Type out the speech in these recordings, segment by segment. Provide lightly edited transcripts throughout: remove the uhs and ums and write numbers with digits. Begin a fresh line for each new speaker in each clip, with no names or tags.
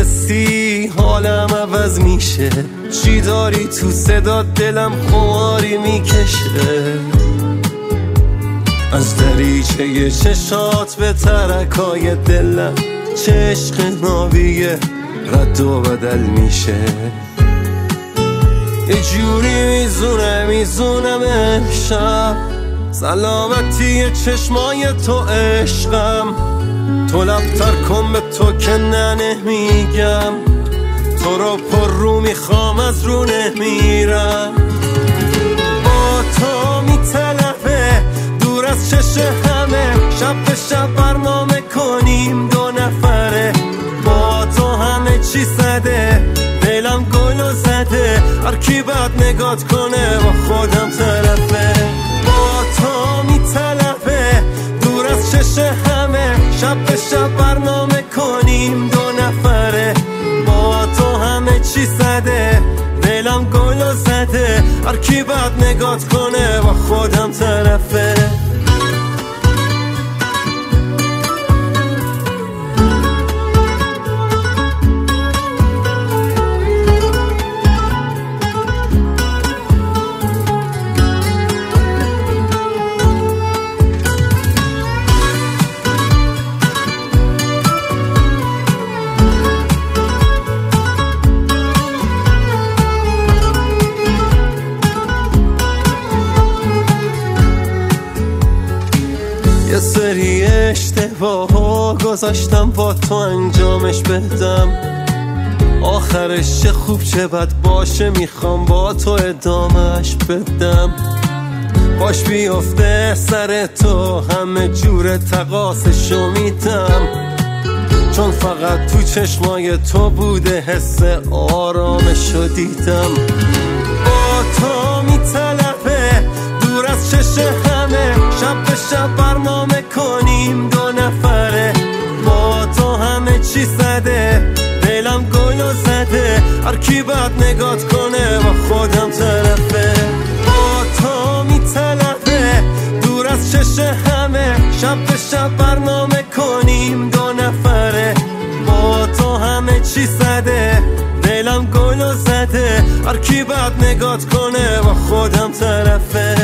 برسی حالم عوض میشه، چی داری تو صدا دلم خماری میکشه. از دریچه چشات به ترکای دلم چه عشق نابیه رد و بدل میشه. یه جوری میزونم شب سلامتی چشمای تو عشقم. تو لبتر کن به تو که نه میگم، تو رو پر رو میخوام از رو نمیرم. با تو میطلبه دور از چش همه، شب به شب برنامه کنیم دو نفره. با تو همه چی زده دلم گلو زده، هر کی بد نگات کنه با خودم طرفه. با تو میطلبه دور از چش همه، شب به شب برنامه کنیم دو نفره. با تو همه چی زده دلم گلو زده، هر کی بد نگات کنه با خودم طرفه. یه سری اشتباه گذاشتم با تو انجامش بدم، آخرش چه خوب چه بد باشه میخوام با تو ادامش بدم. باش بیافته سر تو همه جور تقاسشو میدم، چون فقط تو چشمای تو بوده حس آرامشو دیدم. با تو میطلبه دور از چش همه، شب به شب برنامه کنیم دو نفره. با تو همه چی زده دلم گلو زده، هر کی بد نگات کنه با خودم طرفه. با تو میطلبه دور از چش همه، شب به شب برنامه کنیم دو نفره. با تو همه چی زده دلم گلو زده، هر کی بد نگات کنه با خودم طرفه.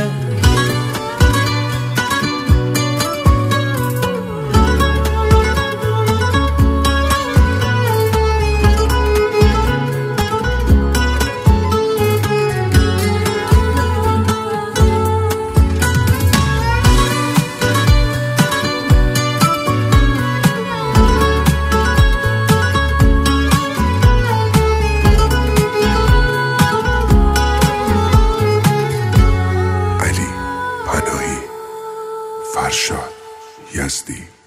فرشاد یزدی.